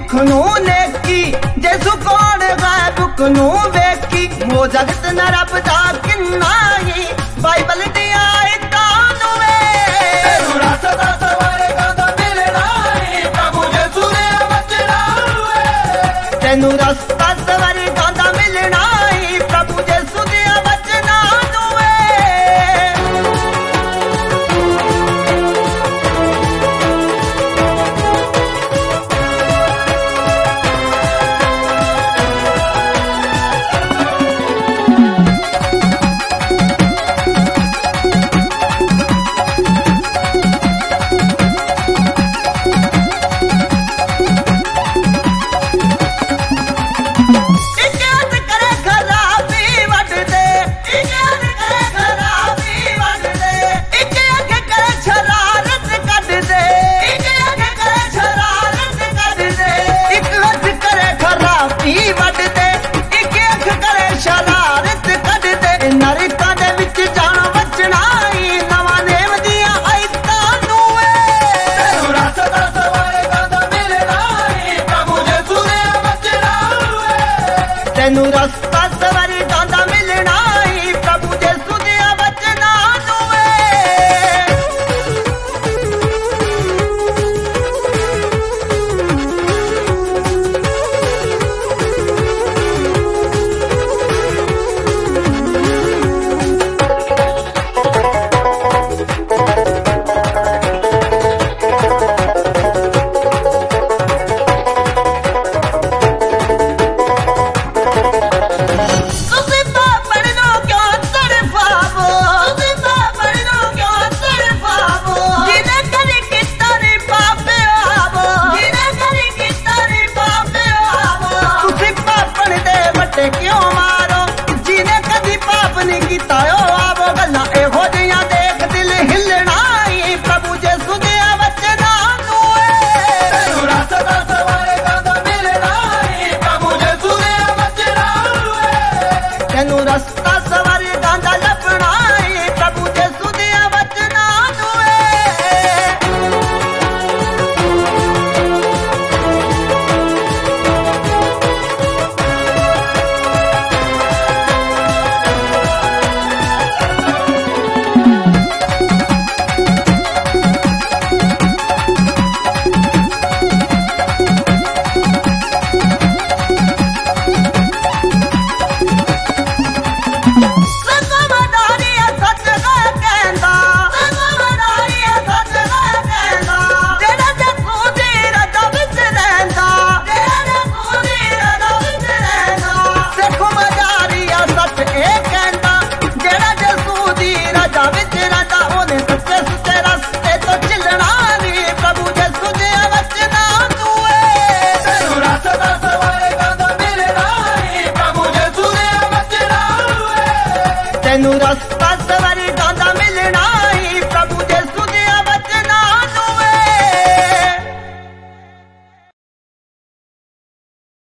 मुख नू नेकी जैसू कौन गैब नू वेखी मो जगत न रब दा किन्ना ही बाइबल दी आयतां नू तेनू रस्ता सवारेगा दा मिलना ही प्रभु यीशु दे वचना नू तेनू रस्ता सवारेगा दा मिलना ही प्रभु यीशु दे वचना नू तेनू रस्ता सवारी दांदा मिलना ही प्रभु यीशु दे वचना नू क्यों मारो जिने कदी पाप नहीं कीता आवो गल्लां एहो जिहियां देख दिल हिलना ही प्रभु यीशु दे वचना नू तेनू रस्ता सवारेगा दा मिलना ही प्रभु यीशु दे वचना नू तेनू रस्ता सवारेगा दा लभना ही प्रभु यीशु दे वचना नू तेनू रस्ता